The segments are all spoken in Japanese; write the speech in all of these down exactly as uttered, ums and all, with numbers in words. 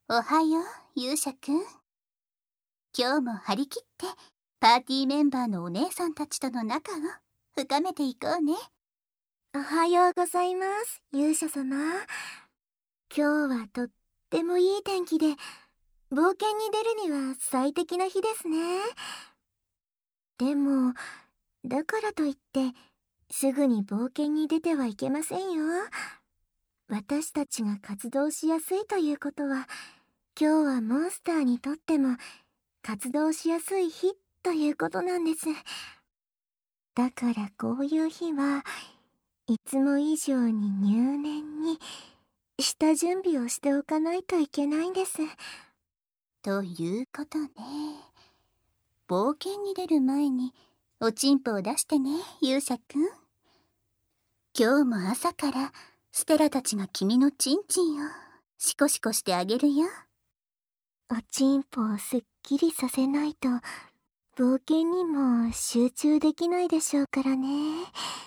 おはよう、勇者くん。今日も張り切ってパーティーメンバーのお姉さんたちとの仲を深めていこうね。 おはようございます、勇者様。今日はとってもいい天気で、冒険に出るには最適な日ですね。でも、だからといって、すぐに冒険に出てはいけませんよ。私たちが活動しやすいということは、今日はモンスターにとっても活動しやすい日ということなんです。だからこういう日はいつも以上に入念に下準備をしておかないといけないんです。 ということね。冒険に出る前におちんぽを出してね、勇者くん。今日も朝からステラたちが君のチンチンをシコシコしてあげるよ。 おちんぽをすっきりさせないと冒険にも集中できないでしょうからね。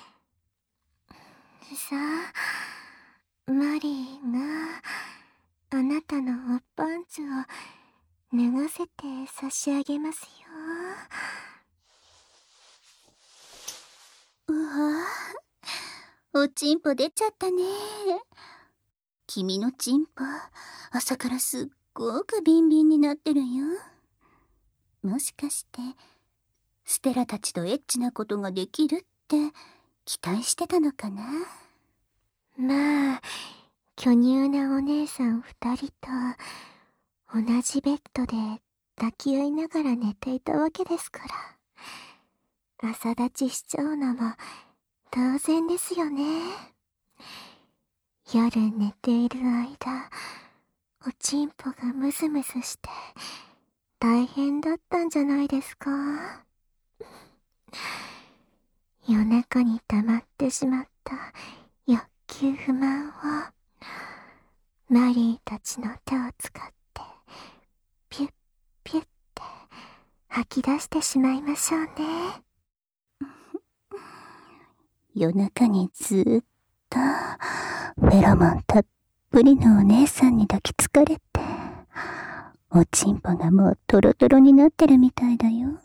さあ、マリーがあなたのおっぱんつを脱がせて差し上げますよ。 うわぁ、おちんぽ出ちゃったね。君のちんぽ、朝からすっごくビンビンになってるよ。もしかして、ステラたちとエッチなことができるって期待してたのかな？ まあ、巨乳なお姉さん二人と同じベッドで抱き合いながら寝ていたわけですから、朝立ちしちゃうのも当然ですよね。夜寝ている間、おちんぽがムズムズして大変だったんじゃないですか。夜中に溜まってしまった欲求不満をマリーたちの手を使ってピュッピュッって吐き出してしまいましょうね。 夜中にずーっとフェロモンたっぷりのお姉さんに抱きつかれて、おちんぽがもうトロトロになってるみたいだよ。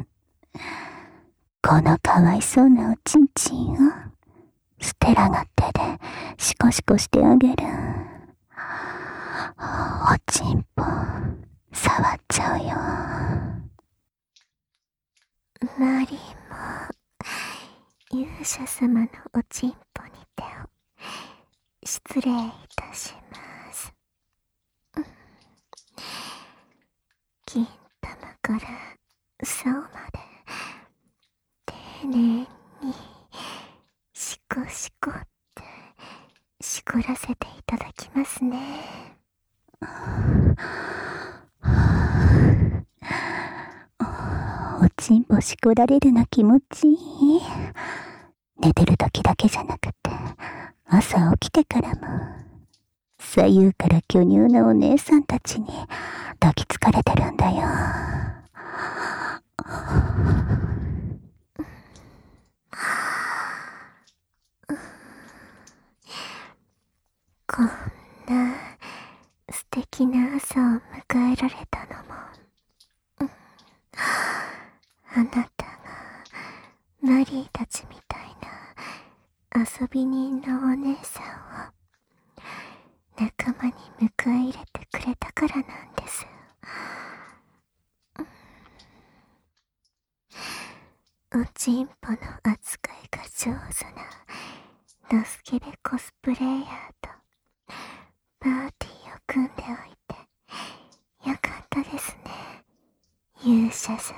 このかわいそうなおちんちんをステラが手でシコシコしてあげる。おちんぽ触っちゃうよ。 マリーも勇者様のおちんぽに手を失礼いたします。金玉から竿まで丁寧にシコシコってしこらせていただきますね。 おちんぽしこられるの気持ちいい。寝てる時だけじゃなくて朝起きてからも左右から巨乳なお姉さんたちに抱きつかれてるんだよ。 こんな素敵な朝を迎えられたのも、あなたがマリーたちみたいな遊び人のお姉さんを仲間に迎え入れてくれたからなんです。おちんぽの扱いが上手なドスケベコスプレイヤーとパーティーを組んでおいてよかったですね、勇者様。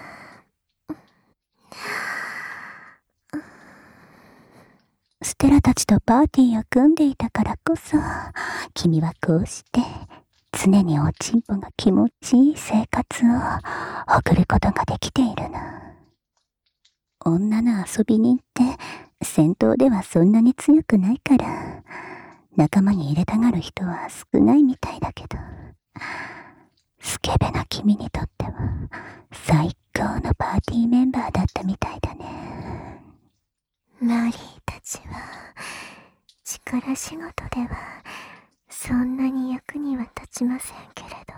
ステラたちとパーティーを組んでいたからこそ、君はこうして常におちんぽが気持ちいい生活を送ることができているの。女の遊び人って戦闘ではそんなに強くないから、仲間に入れたがる人は少ないみたいだけど、スケベな君にとっては最高のパーティーメンバーだったみたいだね。 マリーたちは力仕事ではそんなに役には立ちませんけれど、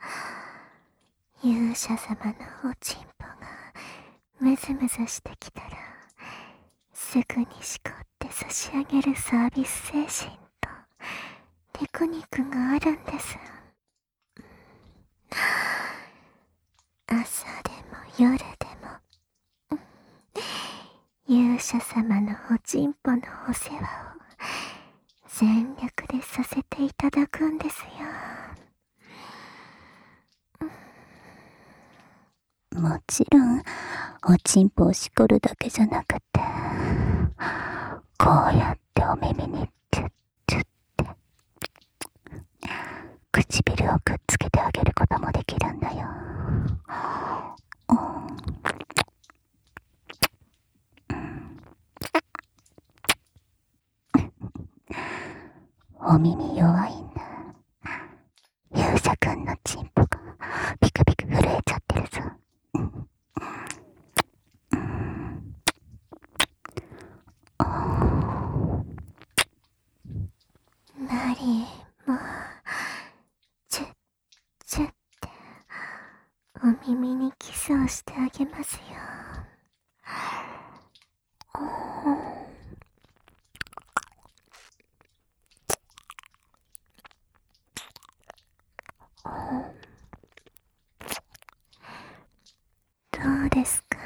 勇者様のおちんぽがムズムズしてきたら、すぐにしこって差し上げるサービス精神とテクニックがあるんです。朝でも夜でも勇者様のおちんぽのお世話を全力でさせていただくんですよ。 もちろんおちんぽをしこるだけじゃなくて、こうやってお耳にチュッチュッて唇をくっつけてあげることもできるんだよ。お耳弱いんだ。勇者くんのチンポがピクピク震えちゃってるさ。 マリーもチュッチュッってお耳にキスをしてあげますよ。どうですか？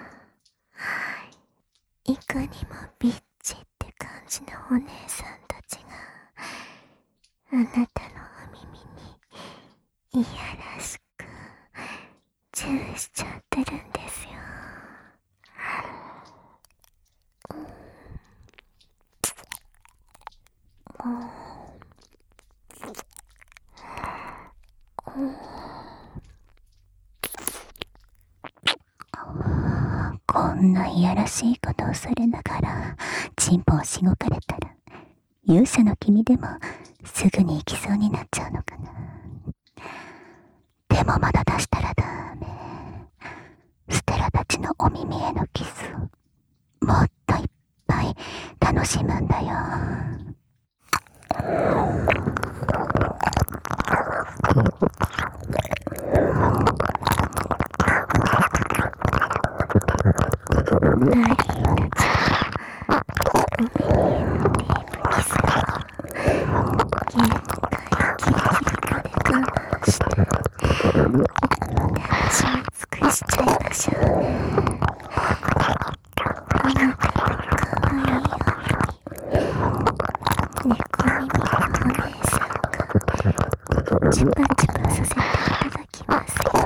いかにもビッチって感じのお姉さんたちがあなたのお耳にいやらしくチューしちゃってるんですよ。 こんないやらしいことをされながらチンポをしごかれたら、勇者の君でもすぐに行きそうになっちゃうのかな。でもまだ出したらダメ。ステラたちのお耳へのキスをもっといっぱい楽しむんだよ。 マリーたちお耳へのディープキスを限界ギリギリまで我慢して楽しみ尽くしちゃいましょうね。あなたのかわいいお耳、猫耳のお姉さんがチュパチュパさせていただきますよ。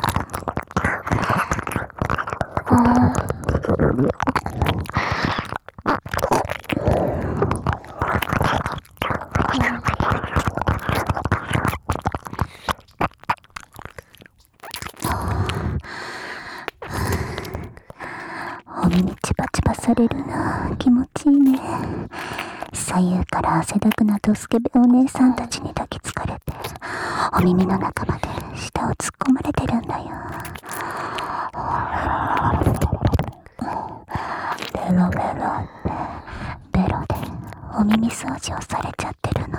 お耳チパチパされるな。気持ちいいね。左右から汗だくなドスケベお姉さんたちに抱きつかれて、お耳の中まで舌を突っ込まれてるんだよ。ベロベロってベロでお耳掃除をされちゃってるの。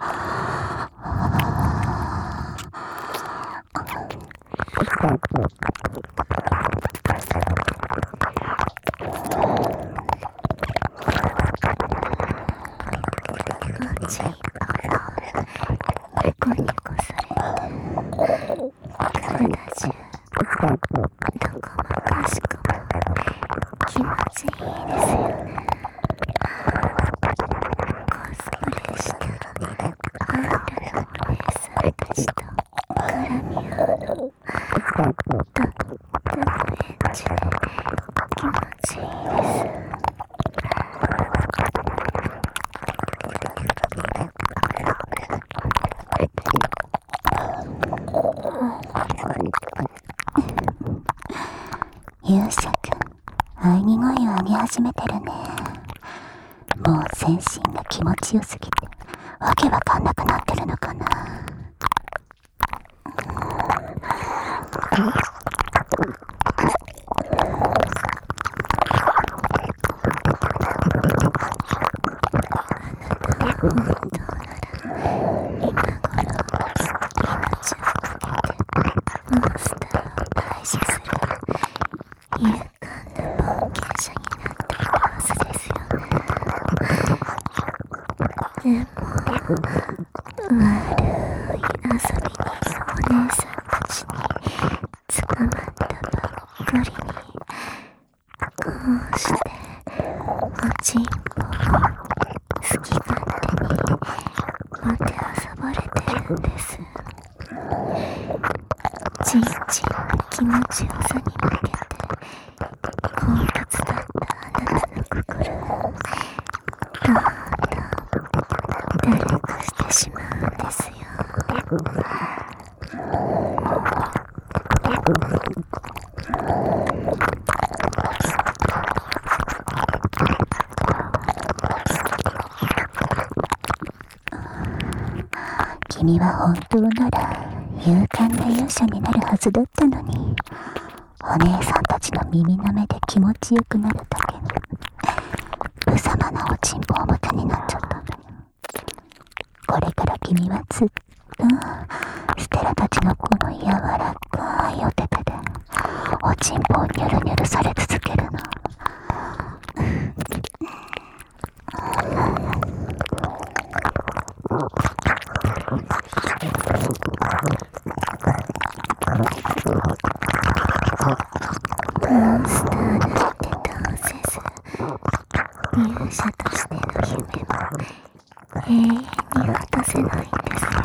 おちんぽをニコニコされて、体中どこもかしこも気持ちいいですよね。コスプレしたあんたのお姉さんたちと絡み合うのとってもエッチで気持ちいいです。 勇者くん、喘ぎ声を上げ始めてるね。もう全身が気持ちよすぎてわけわかんなくなってるのかな。 本当なら君は本当なら勇敢な勇者になるはずだったのに、お姉さんたちの耳の目で気持ちよくなるだけの無様なおちんぽおもたになっちゃった。これから君はずっとステラたちのこの柔らかいお手手でおちんぽをニュルニュルされ続けるの。モンスターなんて倒せず、勇者としての夢も永遠に果たせないんですよ。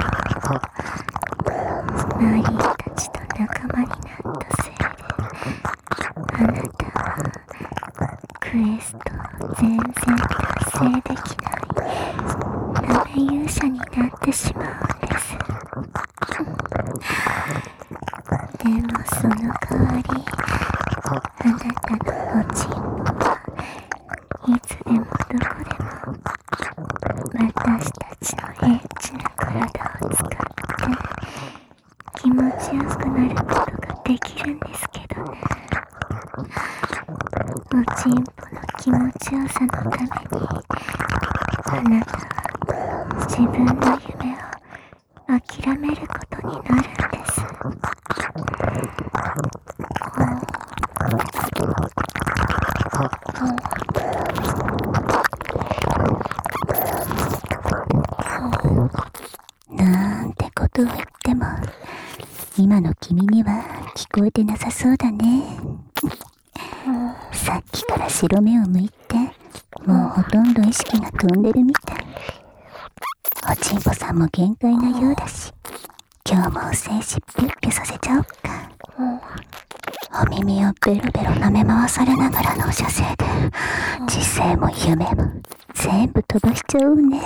ナリーたちと仲間になったせいで、あなたはクエストを全然達成できないダメ勇者になってしまうんです。でもその代わり、あなたのおちんぽはいつでもどこでも私たちのエッチな体を使って気持ちよくなることができるんですけどね。おちんぽの気持ちよさのために、あなたは自分の夢を諦めることになるんです。なんてことを言っても、今の君には聞こえてなさそうだね。さっきから白目を向いて、もうほとんど意識が飛んでるみたい。おちんぽさんも限界なようだし、今日もお精子ピュッピュさせちゃおっか。お耳をベロベロ舐め回されながらの射精で、知性も夢も全部飛ばしちゃおうね。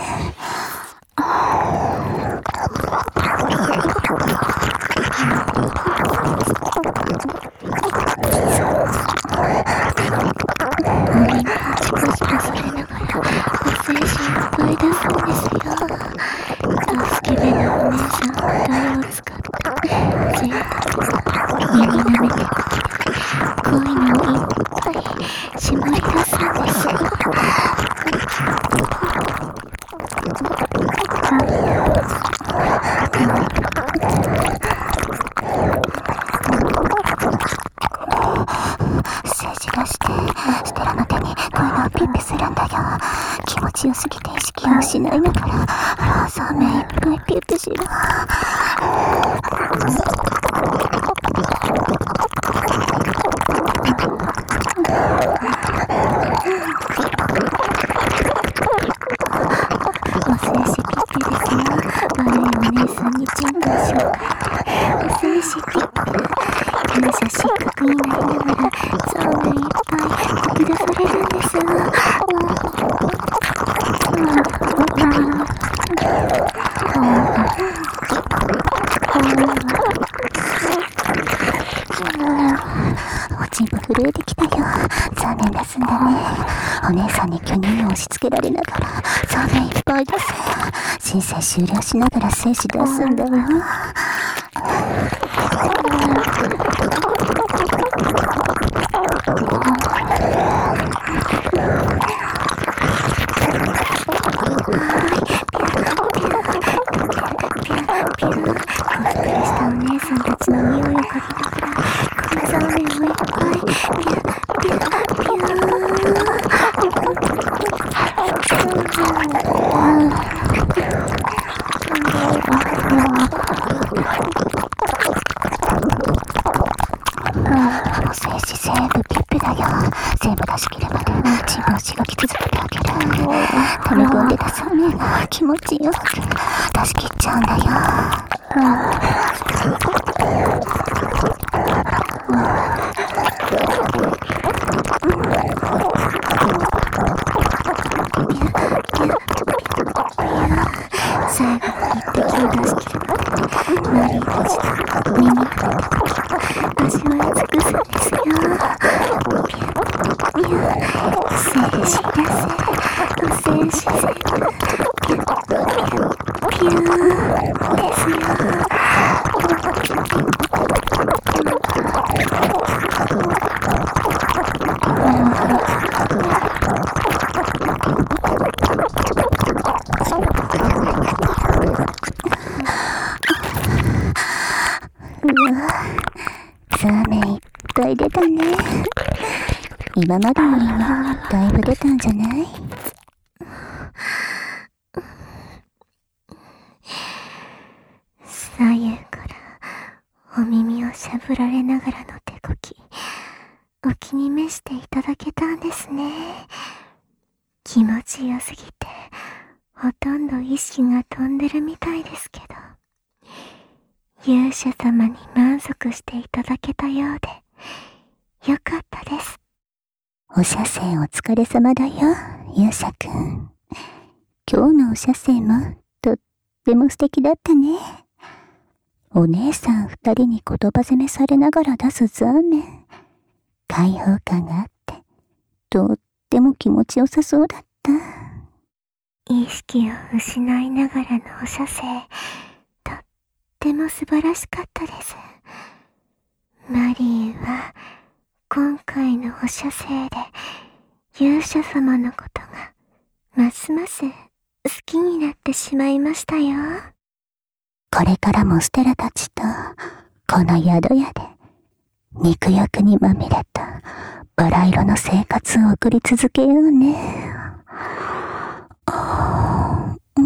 強すぎて意識を失いながら、そうめいっぱいピュッピュしろ。お精子ピッピュですよ。悪いお姉さんにチンコを紹介。お精子ピッピュ。勇者失格になりながら、そうめいっぱい吐き出されるんです。おちんぽ震えてきたよ。残念ですんだね。お姉さんに巨乳を押し付けられながらそうめんいっぱい出す。申請終了しながら精子出すんだわ。ピちを出し切っちゃうんだよ。最後の一滴を出し切るまでマリーたちの耳を味わい尽くすんですよ。ピュッピュッ静止出せお静止せピュッピュッピューですよ。ザーメンいっぱい出たね。今までよりもだいぶ出たんじゃない？左右からお耳をしゃぶられながらの手こき、お気に召していただけたんですね。気持ちよすぎてほとんど意識が飛んでるみたいですけど、勇者様に満足していただけたようでよかったです。お写生お疲れ様だよ、勇者くん。今日のお写生もとっても素敵だったね。お姉さん二人に言葉攻めされながら出すザーメン、開放感があってとっても気持ちよさそうだった。意識を失いながらのお写生、とっても素晴らしかったです。マリーは今回のお写生で勇者様のことがますます好きになってしまいましたよ。これからもステラたちとこの宿屋で肉欲にまみれたバラ色の生活を送り続けようね。うん、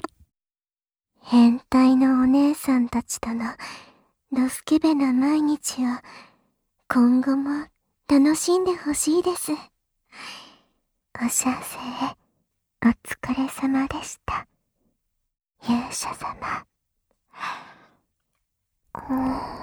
変態のお姉さんたちとのドスケベな毎日を今後も楽しんでほしいです。お写生お疲れ様でした、勇者様。うん